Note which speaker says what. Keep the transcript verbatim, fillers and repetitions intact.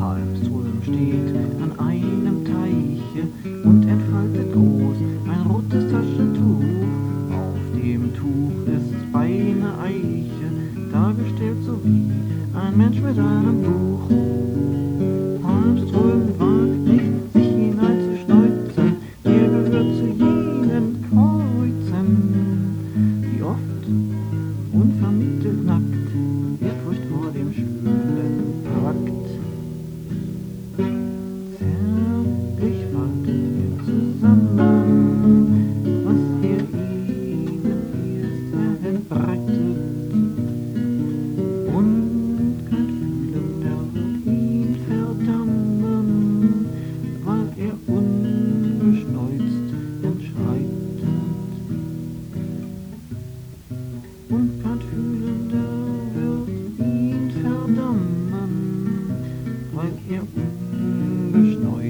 Speaker 1: Halmström steht an einem Teiche und entfaltet groß ein rotes Taschentuch. Auf dem Tuch ist eine Eiche dargestellt, so wie ein Mensch mit einem Buch. Halmström wagt nicht, sich hineinzuschneuzen, er gehört zu jenen Kreuzen, die oft unvermittelt nackt Ehrfurcht vor dem Schwülen wagt. Zärtlich faltet er zusammen, was er ihnen erst entbreitet, und kein Fühlender wird ihn verdammen, weil er unbeschneuzt entschreitet. Und kein Fühlender wird ihn verdammen, weil er unbeschneuzt